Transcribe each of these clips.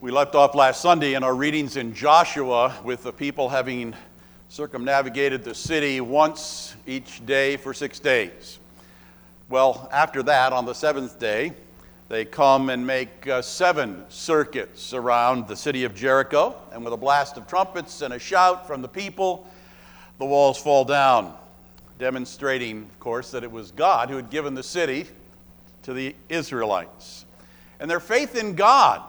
We left off last Sunday in our readings in Joshua with the people having circumnavigated the city once each day for 6 days. Well, after that, on the seventh day, they come and make 7 circuits around the city of Jericho, and with a blast of trumpets and a shout from the people, the walls fall down, demonstrating, of course, that it was God who had given the city to the Israelites. And their faith in God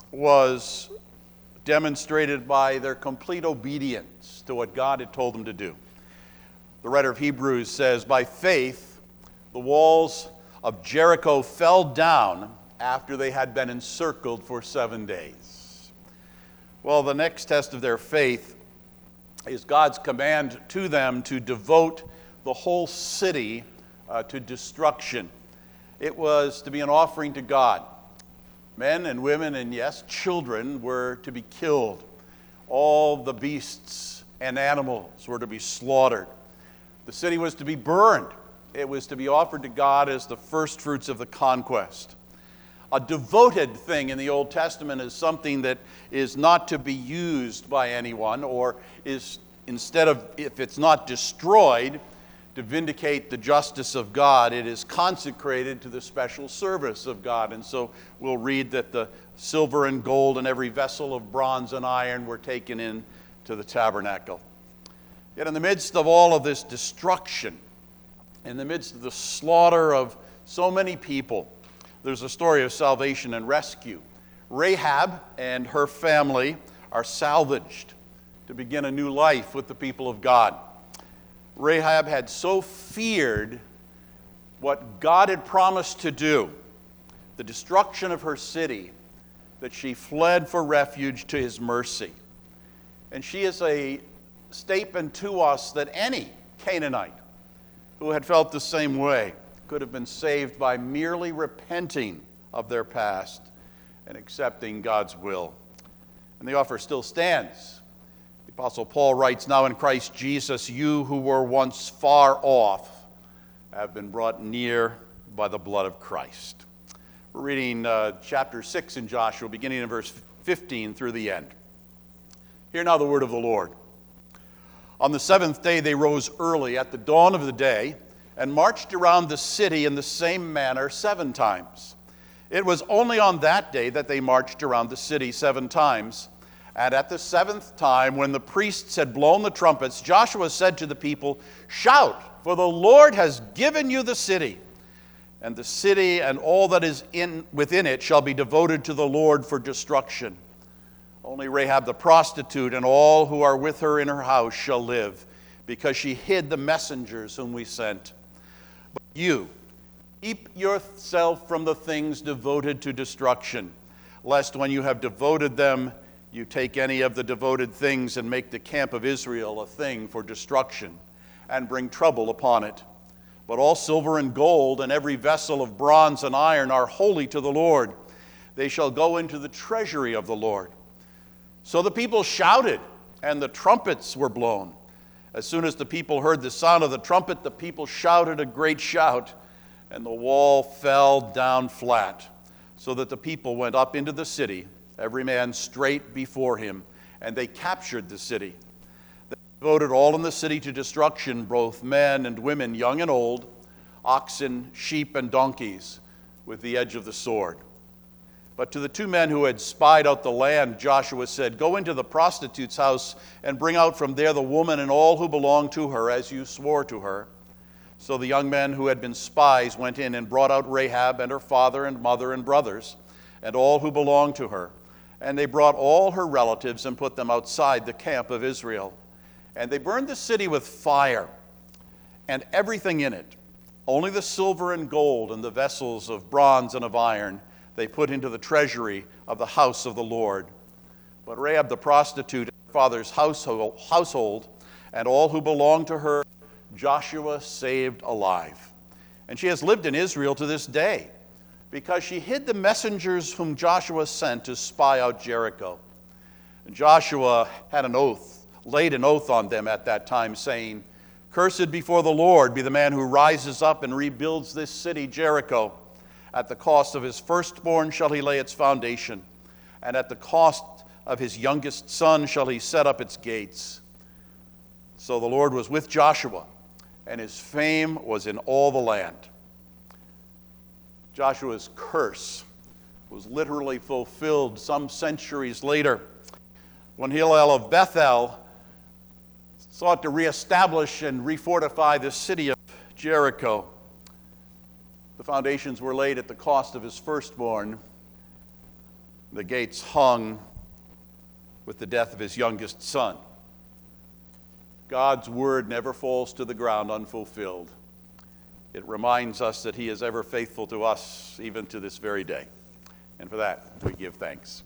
was demonstrated by their complete obedience to what God had told them to do. The writer of Hebrews says, by faith, the walls of Jericho fell down after they had been encircled for 7 days. Well, the next test of their faith is God's command to them to devote the whole city to destruction. It was to be an offering to God. Men and women and, yes, children were to be killed. All the beasts and animals were to be slaughtered. The city was to be burned. It was to be offered to God as the first fruits of the conquest. A devoted thing in the Old Testament is something that is not to be used by anyone, or is, instead of, if it's not destroyed, to vindicate the justice of God, it is consecrated to the special service of God. And so we'll read that the silver and gold and every vessel of bronze and iron were taken into the tabernacle. Yet in the midst of all of this destruction, in the midst of the slaughter of so many people, there's a story of salvation and rescue. Rahab and her family are salvaged to begin a new life with the people of God. Rahab had so feared what God had promised to do, the destruction of her city, that she fled for refuge to his mercy. And she is a statement to us that any Canaanite who had felt the same way could have been saved by merely repenting of their past and accepting God's will. And the offer still stands. The Apostle Paul writes, now in Christ Jesus, you who were once far off have been brought near by the blood of Christ. We're reading chapter 6 in Joshua, beginning in verse 15 through the end. Hear now the word of the Lord. On the 7th day they rose early at the dawn of the day and marched around the city in the same manner 7 times. It was only on that day that they marched around the city 7 times. And at the 7th time, when the priests had blown the trumpets, Joshua said to the people, shout, for the Lord has given you the city. And the city and all that is within it shall be devoted to the Lord for destruction. Only Rahab the prostitute and all who are with her in her house shall live, because she hid the messengers whom we sent. But you, keep yourself from the things devoted to destruction, lest when you have devoted them, you take any of the devoted things and make the camp of Israel a thing for destruction and bring trouble upon it. But all silver and gold and every vessel of bronze and iron are holy to the Lord. They shall go into the treasury of the Lord. So the people shouted, and the trumpets were blown. As soon as the people heard the sound of the trumpet, the people shouted a great shout, and the wall fell down flat, so that the people went up into the city, every man straight before him, and they captured the city. They devoted all in the city to destruction, both men and women, young and old, oxen, sheep, and donkeys, with the edge of the sword. But to the 2 men who had spied out the land, Joshua said, go into the prostitute's house and bring out from there the woman and all who belong to her, as you swore to her. So the young men who had been spies went in and brought out Rahab and her father and mother and brothers, and all who belonged to her. And they brought all her relatives and put them outside the camp of Israel. And they burned the city with fire and everything in it. Only the silver and gold and the vessels of bronze and of iron they put into the treasury of the house of the Lord. But Rahab the prostitute and her father's household and all who belonged to her, Joshua saved alive. And she has lived in Israel to this day, because she hid the messengers whom Joshua sent to spy out Jericho. And Joshua had laid an oath on them at that time, saying, cursed before the Lord be the man who rises up and rebuilds this city, Jericho. At the cost of his firstborn shall he lay its foundation. and at the cost of his youngest son shall he set up its gates. So the Lord was with Joshua, and his fame was in all the land. Joshua's curse was literally fulfilled some centuries later when Hillel of Bethel sought to reestablish and refortify the city of Jericho. The foundations were laid at the cost of his firstborn. The gates hung with the death of his youngest son. God's word never falls to the ground unfulfilled. It reminds us that he is ever faithful to us, even to this very day. And for that, we give thanks.